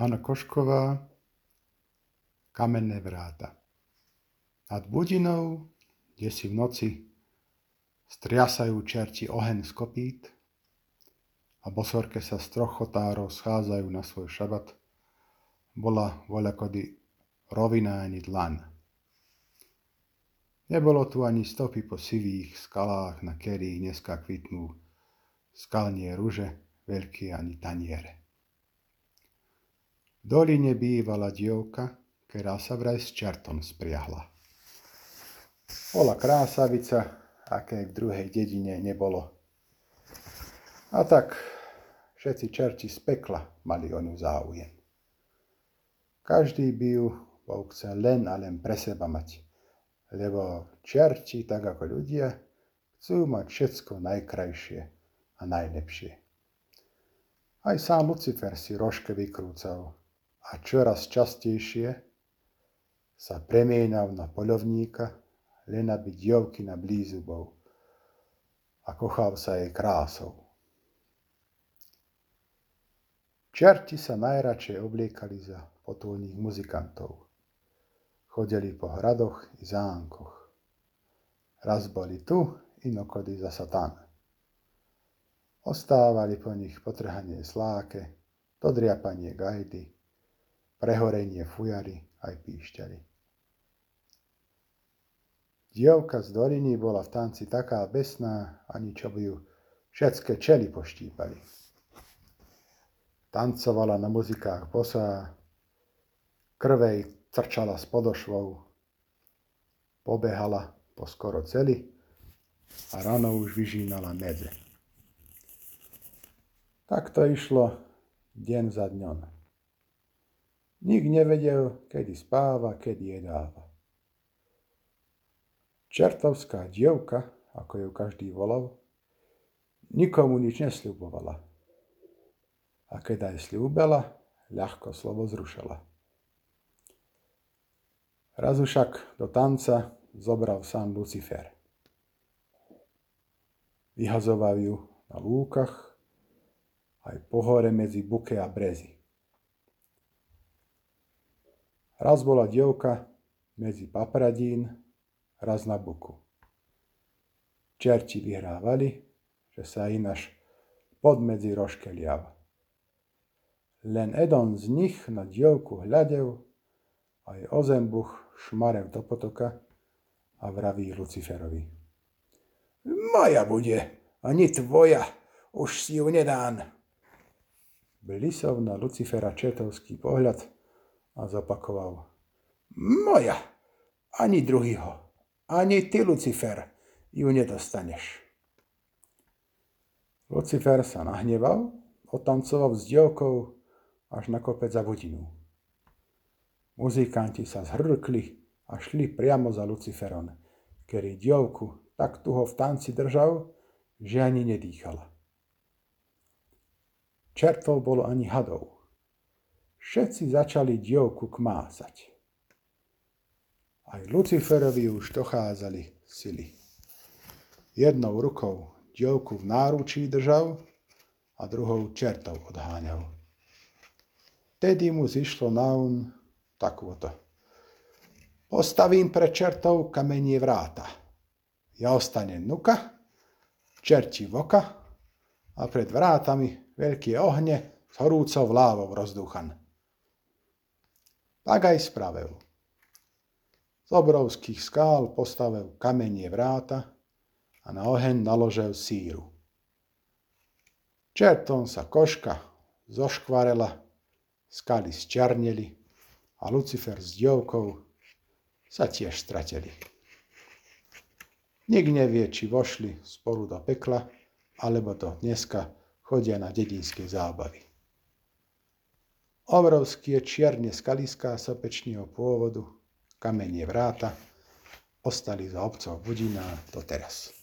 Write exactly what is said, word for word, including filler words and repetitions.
Hanna Košková, Kamenné vráta. Nad Budinou, kde si v noci striasajú čerti oheň z kopít a bosorke sa z troch chotárov schádzajú na svoj šabat, bola voľakody rovina ani dlan. Nebolo tu ani stopy po sivých skalách, na ktorých dneska kvitnú skalnie ruže, veľké ani taniere. V doline bývala dievka, ktorá sa vraj s čertom spriahla. Bola krásavica, aké v druhej dedine nebolo. A tak všetci čerti z pekla mali o ňu záujem. Každý by ju bol chcel len a len pre seba mať, lebo čerti, tak ako ľudia, chcú mať všetko najkrajšie a najlepšie. Aj sám Lucifer si rožke vykrúcal a čoraz častejšie sa premienal na poľovníka, len aby dievkina blízu bol a kochal sa jej krásou. Čerti sa najradšej obliekali za potulných muzikantov. Chodili po hradoch i zámkoch. Raz boli tu, inokedy zasa tam. Ostávali po nich potrhanie sláke, dodriapanie gajdy, prehorenie fujary aj píšťaly. Dievka z doliny bola v tanci taká besná, ani čo by ju všetké čely poštípali. Tancovala na muzikách bosá, krvej trčala z podošvov, pobehala po skoro celi a ráno už vyžínala medze. Tak to išlo deň za dňom. Nik nevedel, kedy spáva, kedy jedáva. Čertovská dievka, ako ju každý volal, nikomu nič nesľubovala. A keď aj sľúbila, ľahko slovo zrušila. Raz však do tanca zobral sám Lucifer. Vyhazoval ju na lúkach, aj po hore medzi buke a brezy. Raz bola dievka medzi papradín, raz na buku. Čerti vyhrávali, že sa ináš pod medzi rožke lial. Len jeden z nich na dievku hľadel, aj ozembuch šmarev do potoka a vraví Luciferovi. Moja bude, ani tvoja, už si ju nedán. Blisol na Lucifera čertovský pohľad a zopakoval. Moja, ani druhýho, ani ty, Lucifer, ju nedostaneš. Lucifer sa nahneval, otancoval s dievkou až na kopec za Budinu. Muzikanti sa zhrkli a šli priamo za Luciferom, ktorý dievku tak tuho v tanci držal, že ani nedýchala. Čertov bolo ani hadov. Všetci začali dievku kmásať. Aj Luciferovi už dochádzali sily. Jednou rukou dievku v náručí držal a druhou čertov odháňal. Tedy mu zišlo na um takúto. Postavím pre čertov kamenie vráta. Ja ostane nuka, čerti voka a pred vrátami veľké ohne s horúcou lávou rozdúchan. Tak aj spravil. Z obrovských skál postavil kamenie vráta a na oheň naložil síru. Čertom sa koška zoškvarela, skaly zčerneli a Lucifer s dievkou sa tiež stratili. Nik nevie, či vošli spolu do pekla, alebo to dneska chodia na dedinské zábavy. Obrovské čierne skaliská sopečného pôvodu, kamenie vráta, ostali za obcov Budina doteraz.